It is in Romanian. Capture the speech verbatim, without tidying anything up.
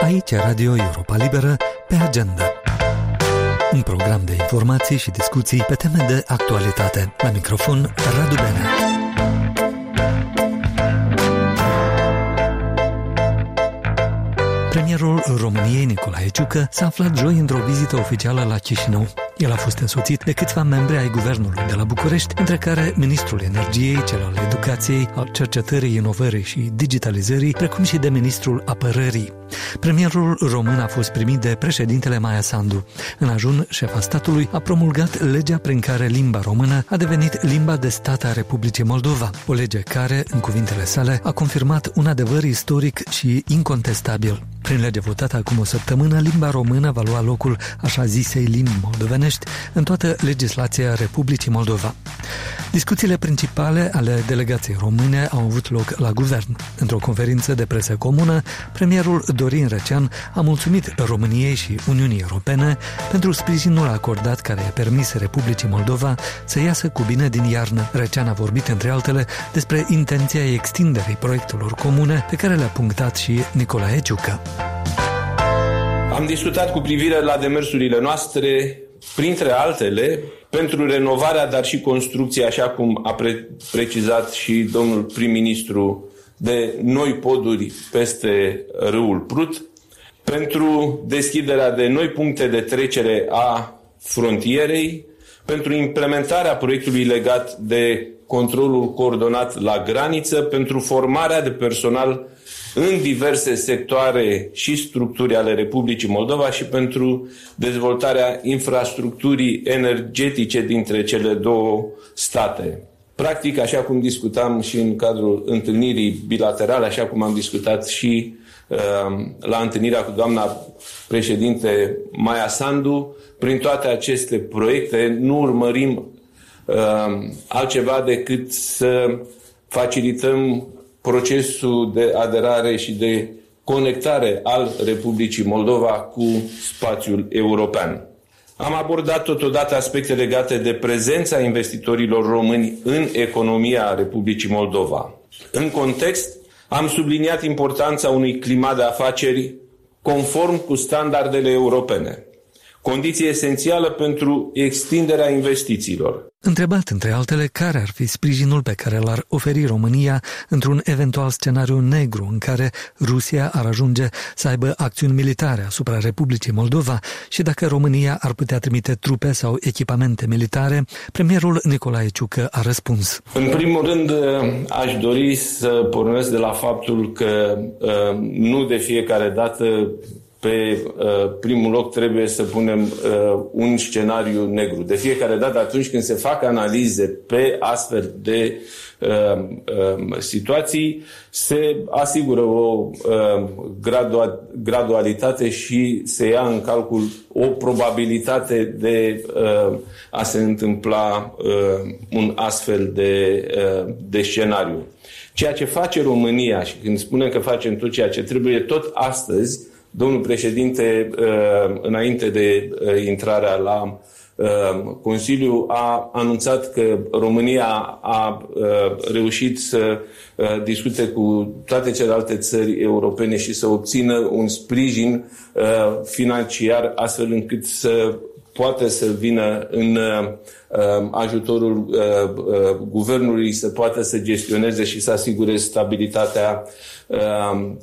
Aici Radio Europa Liberă, pe agenda. Un program de informații și discuții pe teme de actualitate. La microfon, Radu Benea. Premierul României, Nicolae Ciucă, s-a aflat joi într-o vizită oficială la Chișinău. El a fost însoțit de câțiva membri ai Guvernului de la București, între care Ministrul Energiei, cel al Educației, al Cercetării, Inovării și Digitalizării, precum și de Ministrul Apărării. Premierul român a fost primit de președintele Maia Sandu. În ajun, șefa statului a promulgat legea prin care limba română a devenit limba de stat a Republicii Moldova. O lege care, în cuvintele sale, a confirmat un adevăr istoric și incontestabil. Prin lege votată acum o săptămână, limba română va lua locul așa zisei limbi moldovenești în toată legislația Republicii Moldova. Discuțiile principale ale delegației române au avut loc la guvern. Într-o conferință de presă comună, premierul Dorin Răcean a mulțumit României și Uniunii Europene pentru sprijinul acordat care a permis Republicii Moldova să iasă cu bine din iarnă. Răcean a vorbit, între altele, despre intenția extinderii proiectelor comune pe care le-a punctat și Nicolae Ciucă. Am discutat cu privire la demersurile noastre, printre altele, pentru renovarea, dar și construcția, așa cum a pre- precizat și domnul prim-ministru, de noi poduri peste râul Prut, pentru deschiderea de noi puncte de trecere a frontierei, pentru implementarea proiectului legat de controlul coordonat la graniță, pentru formarea de personal în diverse sectoare și structuri ale Republicii Moldova și pentru dezvoltarea infrastructurii energetice dintre cele două state. Practic, așa cum discutam și în cadrul întâlnirii bilaterale, așa cum am discutat și uh, la întâlnirea cu doamna președinte Maia Sandu, prin toate aceste proiecte nu urmărim uh, altceva decât să facilităm procesul de aderare și de conectare al Republicii Moldova cu spațiul european. Am abordat totodată aspecte legate de prezența investitorilor români în economia Republicii Moldova. În context, am subliniat importanța unui climat de afaceri conform cu standardele europene, condiție esențială pentru extinderea investițiilor. Întrebat, între altele, care ar fi sprijinul pe care l-ar oferi România într-un eventual scenariu negru în care Rusia ar ajunge să aibă acțiuni militare asupra Republicii Moldova și dacă România ar putea trimite trupe sau echipamente militare, premierul Nicolae Ciucă a răspuns. În primul rând, aș dori să pornesc de la faptul că nu de fiecare dată pe uh, primul loc trebuie să punem uh, un scenariu negru. De fiecare dată, atunci când se fac analize pe astfel de uh, uh, situații, se asigură o uh, gradua- gradualitate și se ia în calcul o probabilitate de uh, a se întâmpla uh, un astfel de, uh, de scenariu. Ceea ce face România, și când spunem că facem tot ceea ce trebuie, tot astăzi, domnul președinte, înainte de intrarea la Consiliu, a anunțat că România a reușit să discute cu toate celelalte țări europene și să obțină un sprijin financiar astfel încât să poate să vină în ajutorul guvernului, să poată să gestioneze și să asigure stabilitatea